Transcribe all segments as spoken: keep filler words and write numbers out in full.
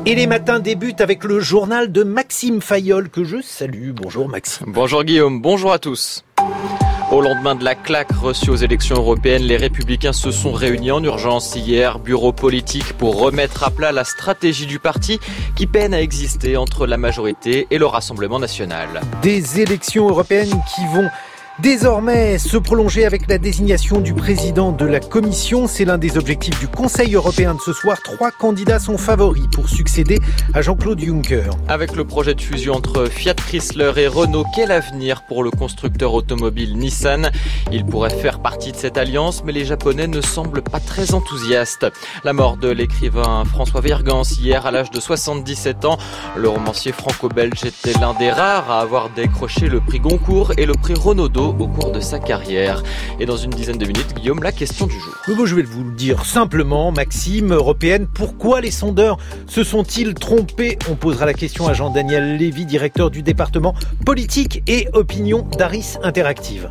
Et les matins débutent avec le journal de Maxime Fayolle que je salue. Bonjour Maxime. Bonjour Guillaume, bonjour à tous. Au lendemain de la claque reçue aux élections européennes, les Républicains se sont réunis en urgence hier, bureau politique, pour remettre à plat la stratégie du parti qui peine à exister entre la majorité et le Rassemblement national. Des élections européennes qui vont désormais se prolonger avec la désignation du président de la Commission. C'est l'un des objectifs du Conseil européen de ce soir. Trois candidats sont favoris pour succéder à Jean-Claude Juncker. Avec le projet de fusion entre Fiat Chrysler et Renault, quel avenir pour le constructeur automobile Nissan ? Il pourrait faire partie de cette alliance, mais les Japonais ne semblent pas très enthousiastes. La mort de l'écrivain François Virgans hier à l'âge de soixante-dix-sept ans. Le romancier franco-belge était l'un des rares à avoir décroché le prix Goncourt et le prix Renaudot au cours de sa carrière. Et dans une dizaine de minutes, Guillaume, la question du jour. Bon, je vais vous le dire simplement, Maxime, européenne, pourquoi les sondeurs se sont-ils trompés ? On posera la question à Jean-Daniel Lévy, directeur du département politique et opinion d'Aris Interactive.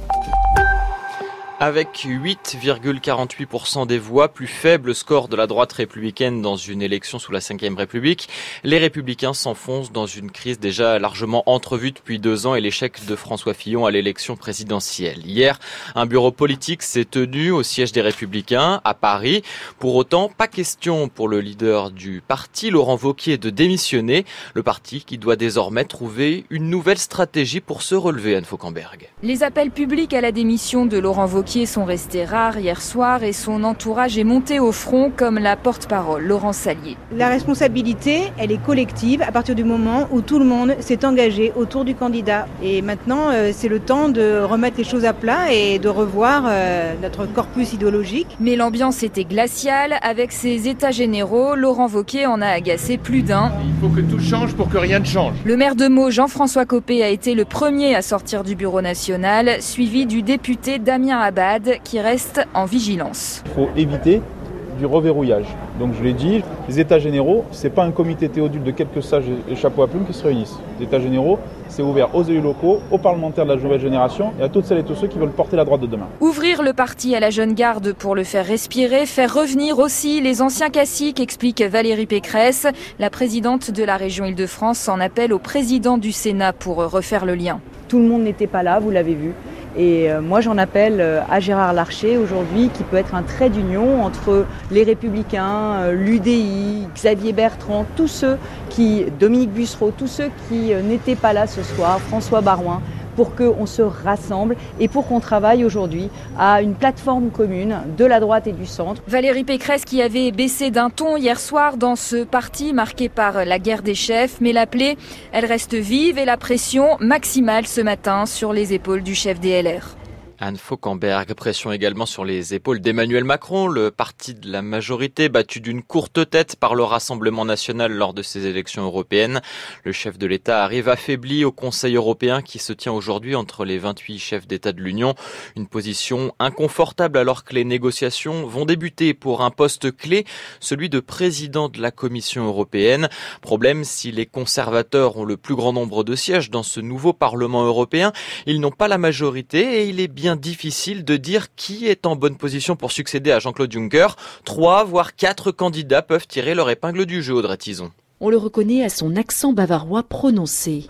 Avec huit virgule quarante-huit pour cent des voix, plus faible score de la droite républicaine dans une élection sous la cinquième République, les Républicains s'enfoncent dans une crise déjà largement entrevue depuis deux ans et l'échec de François Fillon à l'élection présidentielle. Hier, un bureau politique s'est tenu au siège des Républicains à Paris. Pour autant, pas question pour le leader du parti, Laurent Wauquiez, de démissionner. Le parti qui doit désormais trouver une nouvelle stratégie pour se relever, Anne Fauquemberg. Les appels publics à la démission de Laurent Wauquiez sont restés rares hier soir et son entourage est monté au front comme la porte-parole, Laurence Sallier. La responsabilité, elle est collective à partir du moment où tout le monde s'est engagé autour du candidat. Et maintenant, euh, c'est le temps de remettre les choses à plat et de revoir euh, notre corpus idéologique. Mais l'ambiance était glaciale. Avec ses états généraux, Laurent Wauquiez en a agacé plus d'un. Il faut que tout change pour que rien ne change. Le maire de Meaux, Jean-François Copé, a été le premier à sortir du bureau national, suivi du député Damien Abad, qui reste en vigilance. Il faut éviter du reverrouillage. Donc je l'ai dit, les états généraux, c'est pas un comité théodule de quelques sages et chapeaux à plumes qui se réunissent. Les états généraux, c'est ouvert aux élus locaux, aux parlementaires de la nouvelle génération et à toutes celles et tous ceux qui veulent porter la droite de demain. Ouvrir le parti à la jeune garde pour le faire respirer, faire revenir aussi les anciens caciques, explique Valérie Pécresse. La présidente de la région Île-de-France en appelle au président du Sénat pour refaire le lien. Tout le monde n'était pas là, vous l'avez vu. Et moi, j'en appelle à Gérard Larcher aujourd'hui, qui peut être un trait d'union entre les Républicains, l'U D I, Xavier Bertrand, tous ceux qui, Dominique Bussereau, tous ceux qui n'étaient pas là ce soir, François Baroin, pour qu'on se rassemble et pour qu'on travaille aujourd'hui à une plateforme commune de la droite et du centre. Valérie Pécresse qui avait baissé d'un ton hier soir dans ce parti marqué par la guerre des chefs, mais la plaie, elle reste vive et la pression maximale ce matin sur les épaules du chef des L R. Anne Fauquemberg, pression également sur les épaules d'Emmanuel Macron, le parti de la majorité battu d'une courte tête par le Rassemblement national lors de ces élections européennes. Le chef de l'État arrive affaibli au Conseil européen qui se tient aujourd'hui entre les vingt-huit chefs d'État de l'Union. Une position inconfortable alors que les négociations vont débuter pour un poste clé, celui de président de la Commission européenne. Problème, si les conservateurs ont le plus grand nombre de sièges dans ce nouveau Parlement européen, ils n'ont pas la majorité et il est bien difficile de dire qui est en bonne position pour succéder à Jean-Claude Juncker. Trois, voire quatre candidats peuvent tirer leur épingle du jeu, Audrey Tison. On le reconnaît à son accent bavarois prononcé.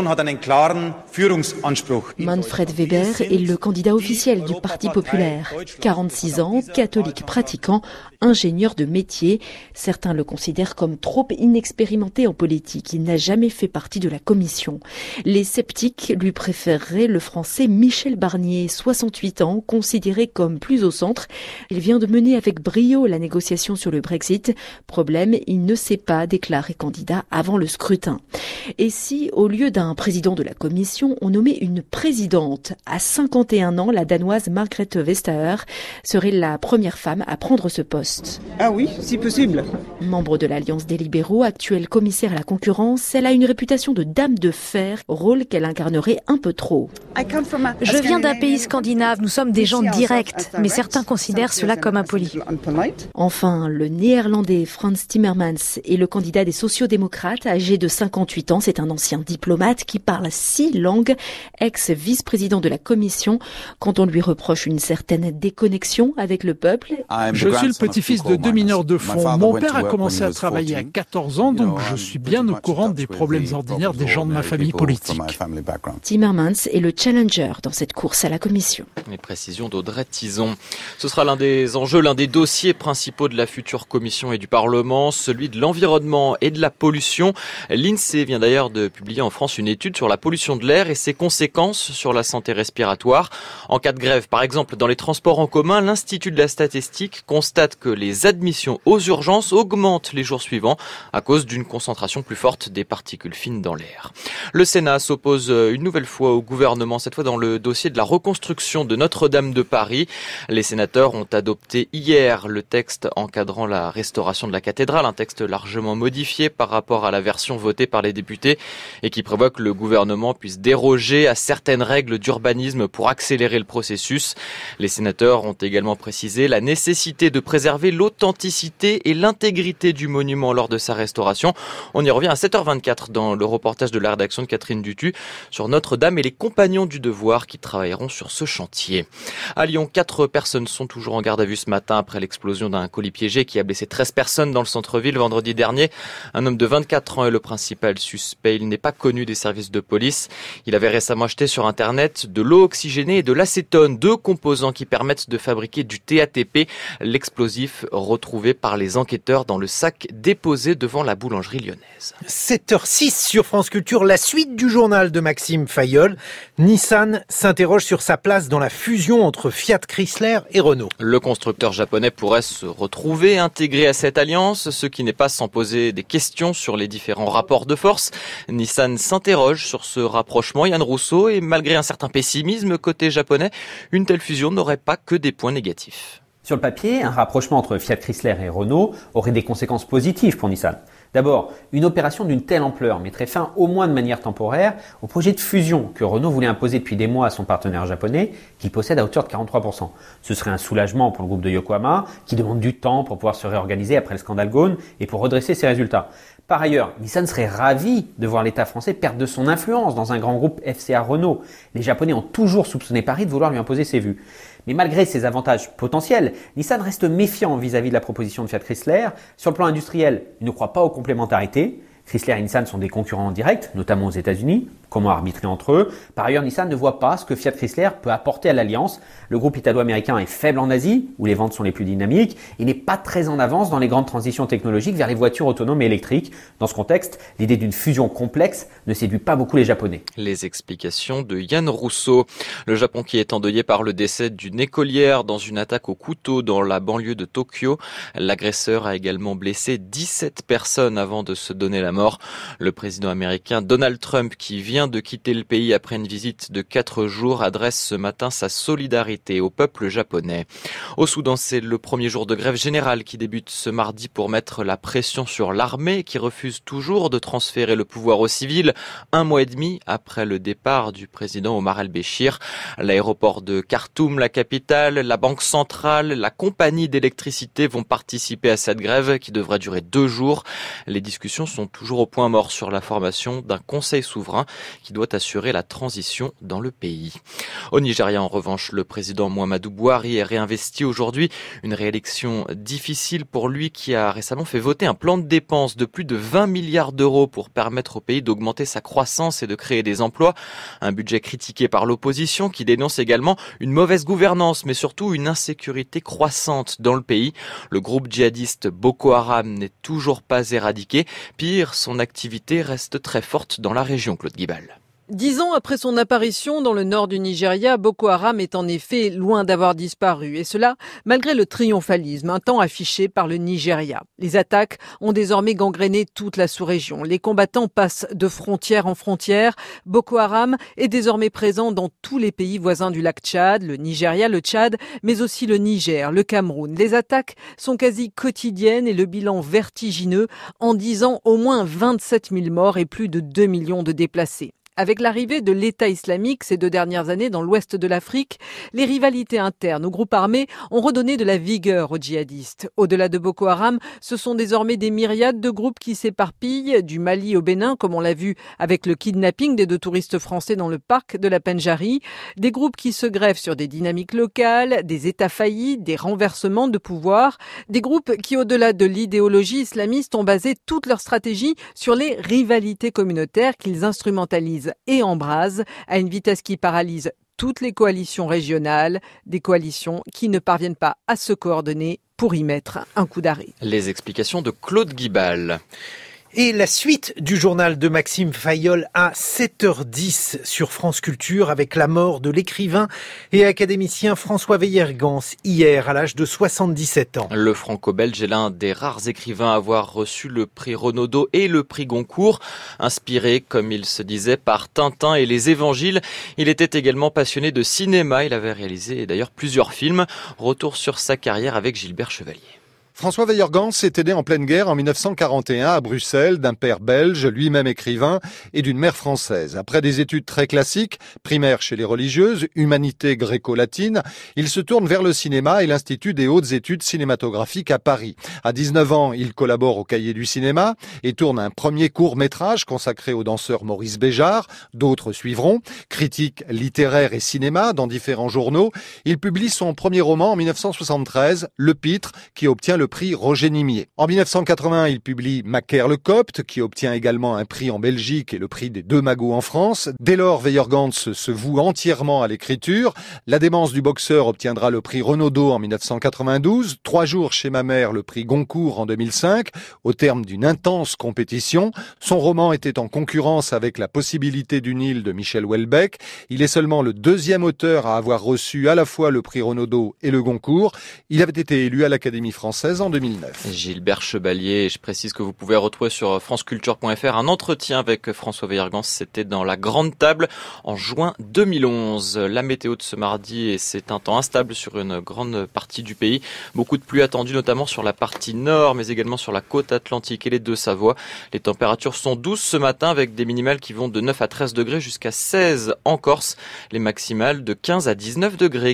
Manfred Weber est le candidat officiel du Parti populaire. quarante-six ans, catholique pratiquant, ingénieur de métier. Certains le considèrent comme trop inexpérimenté en politique. Il n'a jamais fait partie de la commission. Les sceptiques lui préféreraient le français Michel Barnier, soixante-huit ans, considéré comme plus au centre. Il vient de mener avec brio la négociation sur le Brexit. Problème, il ne sait pas déclarer candidat avant le scrutin. Et si, au lieu d'un président de la commission, on nommait une présidente? À cinquante et un ans, la danoise Margrethe Vestager serait la première femme à prendre ce poste. Ah oui, si possible. Membre de l'Alliance des libéraux, actuelle commissaire à la concurrence, elle a une réputation de dame de fer, rôle qu'elle incarnerait un peu trop. Je viens d'un pays scandinave, nous sommes des gens directs, mais certains considèrent cela comme impoli. Enfin, le néerlandais Frans Timmermans est le candidat des sociodémocrates, âgé de cinquante-huit ans. C'est un ancien diplomate qui parle six langues, ex-vice-président de la Commission. Quand on lui reproche une certaine déconnexion avec le peuple... Je suis le petit-fils de deux mineurs de fond. Mon père a commencé à travailler à quatorze ans, donc je suis bien au courant des problèmes ordinaires des gens de ma famille politique. Timmermans est le challenger dans cette course à la Commission. Les précisions d'Audrey Tizon. Ce sera l'un des enjeux, l'un des dossiers principaux de la future Commission et du Parlement, celui de l'environnement et de la pollution. L'INSEE vient d'ailleurs de publier en France une étude sur la pollution de l'air et ses conséquences sur la santé respiratoire. En cas de grève, par exemple, dans les transports en commun, l'Institut de la statistique constate que les admissions aux urgences augmentent les jours suivants à cause d'une concentration plus forte des particules fines dans l'air. Le Sénat s'oppose une nouvelle fois au gouvernement, cette fois dans le dossier de la reconstruction de Notre-Dame de Paris. Les sénateurs ont adopté hier le texte encadrant la restauration de la cathédrale, un texte largement modifié par rapport à la version votée par les députés et qui prévoit que le gouvernement puisse déroger à certaines règles d'urbanisme pour accélérer le processus. Les sénateurs ont également précisé la nécessité de préserver l'authenticité et l'intégrité du monument lors de sa restauration. On y revient à sept heures vingt-quatre dans le reportage de la rédaction de Catherine Dutu sur Notre-Dame et les compagnons du devoir qui travailleront sur ce chantier. À Lyon, quatre personnes sont toujours en garde à vue ce matin après l'explosion d'un colis piégé qui a blessé treize personnes dans le centre-ville vendredi dernier. Un homme de vingt-quatre ans est le principal suspect. Il n'est pas connu des services de police. Il avait récemment acheté sur Internet de l'eau oxygénée et de l'acétone, deux composants qui permettent de fabriquer du T A T P, l'explosif retrouvé par les enquêteurs dans le sac déposé devant la boulangerie lyonnaise. sept heures six sur France Culture, la suite du journal de Maxime Fayolle. Nissan s'interroge sur sa place dans la fusion entre Fiat Chrysler et Renault. Le constructeur japonais pourrait se retrouver intégré à cette alliance, ce qui n'est pas sans poser des questions sur les différents rapports de force. Nissan s'interroge sur ce rapprochement, Yann Rousseau, et malgré un certain pessimisme côté japonais, une telle fusion n'aurait pas que des points négatifs. Sur le papier, un rapprochement entre Fiat Chrysler et Renault aurait des conséquences positives pour Nissan. D'abord, une opération d'une telle ampleur mettrait fin, au moins de manière temporaire, au projet de fusion que Renault voulait imposer depuis des mois à son partenaire japonais, qu'il possède à hauteur de quarante-trois pour cent. Ce serait un soulagement pour le groupe de Yokohama, qui demande du temps pour pouvoir se réorganiser après le scandale Ghosn et pour redresser ses résultats. Par ailleurs, Nissan serait ravi de voir l'État français perdre de son influence dans un grand groupe F C A Renault. Les Japonais ont toujours soupçonné Paris de vouloir lui imposer ses vues. Mais malgré ces avantages potentiels, Nissan reste méfiant vis-à-vis de la proposition de Fiat Chrysler. Sur le plan industriel, il ne croit pas aux complémentarités. Chrysler et Nissan sont des concurrents directs, notamment aux États-Unis. Comment arbitrer entre eux? Par ailleurs, Nissan ne voit pas ce que Fiat Chrysler peut apporter à l'alliance. Le groupe italo-américain est faible en Asie, où les ventes sont les plus dynamiques, et n'est pas très en avance dans les grandes transitions technologiques vers les voitures autonomes et électriques. Dans ce contexte, l'idée d'une fusion complexe ne séduit pas beaucoup les Japonais. Les explications de Yann Rousseau. Le Japon qui est endeuillé par le décès d'une écolière dans une attaque au couteau dans la banlieue de Tokyo. L'agresseur a également blessé dix-sept personnes avant de se donner la mort. Le président américain Donald Trump, qui vient de quitter le pays après une visite de quatre jours, adresse ce matin sa solidarité au peuple japonais. Au Soudan, c'est le premier jour de grève générale qui débute ce mardi pour mettre la pression sur l'armée qui refuse toujours de transférer le pouvoir aux civils, un mois et demi après le départ du président Omar el-Béchir. L'aéroport de Khartoum, la capitale, la banque centrale, la compagnie d'électricité vont participer à cette grève qui devrait durer deux jours. Les discussions sont toujours au point mort sur la formation d'un conseil souverain qui doit assurer la transition dans le pays. Au Nigeria, en revanche, le président Muhammadu Buhari est réinvesti aujourd'hui. Une réélection difficile pour lui qui a récemment fait voter un plan de dépenses de plus de vingt milliards d'euros pour permettre au pays d'augmenter sa croissance et de créer des emplois. Un budget critiqué par l'opposition qui dénonce également une mauvaise gouvernance, mais surtout une insécurité croissante dans le pays. Le groupe djihadiste Boko Haram n'est toujours pas éradiqué. Pire, son activité reste très forte dans la région, Claude Guibal. Dix ans après son apparition dans le nord du Nigeria, Boko Haram est en effet loin d'avoir disparu. Et cela, malgré le triomphalisme un temps affiché par le Nigeria. Les attaques ont désormais gangréné toute la sous-région. Les combattants passent de frontière en frontière. Boko Haram est désormais présent dans tous les pays voisins du lac Tchad, le Nigeria, le Tchad, mais aussi le Niger, le Cameroun. Les attaques sont quasi quotidiennes et le bilan vertigineux en dix ans, au moins vingt-sept mille morts et plus de deux millions de déplacés. Avec l'arrivée de l'État islamique ces deux dernières années dans l'ouest de l'Afrique, les rivalités internes aux groupes armés ont redonné de la vigueur aux djihadistes. Au-delà de Boko Haram, ce sont désormais des myriades de groupes qui s'éparpillent du Mali au Bénin, comme on l'a vu avec le kidnapping des deux touristes français dans le parc de la Pendjari. Des groupes qui se greffent sur des dynamiques locales, des États faillis, des renversements de pouvoir. Des groupes qui, au-delà de l'idéologie islamiste, ont basé toute leur stratégie sur les rivalités communautaires qu'ils instrumentalisent et embrase à une vitesse qui paralyse toutes les coalitions régionales, des coalitions qui ne parviennent pas à se coordonner pour y mettre un coup d'arrêt. Les explications de Claude Guibal. Et la suite du journal de Maxime Fayolle à sept heures dix sur France Culture avec la mort de l'écrivain et académicien François Weiergans hier à l'âge de soixante-dix-sept ans. Le franco-belge est l'un des rares écrivains à avoir reçu le prix Renaudot et le prix Goncourt. Inspiré, comme il se disait, par Tintin et les évangiles, il était également passionné de cinéma. Il avait réalisé d'ailleurs plusieurs films. Retour sur sa carrière avec Gilbert Chevalier. François Weiergans était né en pleine guerre en mille neuf cent quarante et un à Bruxelles, d'un père belge, lui-même écrivain, et d'une mère française. Après des études très classiques, primaire chez les religieuses, humanité gréco-latine, il se tourne vers le cinéma et l'Institut des hautes études cinématographiques à Paris. À dix-neuf ans, il collabore au Cahier du cinéma et tourne un premier court-métrage consacré au danseur Maurice Béjart. D'autres suivront. Critique littéraire et cinéma dans différents journaux, il publie son premier roman en mille neuf cent soixante-treize, Le Pitre, qui obtient le le prix Roger Nimier. En mille neuf cent quatre-vingts, il publie Macaire le Copte, qui obtient également un prix en Belgique et le prix des deux magots en France. Dès lors, Weiergans se voue entièrement à l'écriture. La démence du boxeur obtiendra le prix Renaudot en mille neuf cent quatre-vingt-douze. Trois jours chez ma mère, le prix Goncourt en deux mille cinq. Au terme d'une intense compétition, son roman était en concurrence avec La possibilité d'une île de Michel Houellebecq. Il est seulement le deuxième auteur à avoir reçu à la fois le prix Renaudot et le Goncourt. Il avait été élu à l'Académie française en deux mille neuf. Gilbert Chevalier, je précise que vous pouvez retrouver sur franceculture point f r un entretien avec François Weiergans. C'était dans la Grande Table en juin deux mille onze. La météo de ce mardi, c'est un temps instable sur une grande partie du pays. Beaucoup de pluie attendue, notamment sur la partie nord, mais également sur la côte atlantique et les Deux-Savoies. Les températures sont douces ce matin avec des minimales qui vont de neuf à treize degrés jusqu'à seize en Corse. Les maximales de quinze à dix-neuf degrés.